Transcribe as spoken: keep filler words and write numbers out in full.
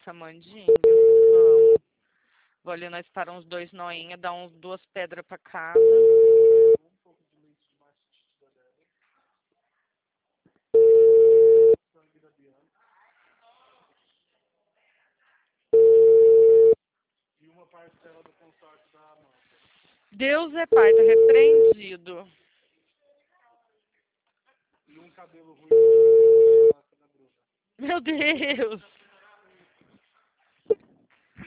essa mandinga? Vamos. Vou ali, nós para uns dois noinha, dar uns duas pedras pra casa. E uma parcela do consórcio da Amanda. Deus é pai, tá repreendido. E um cabelo ruim da Bruna. Meu Deus!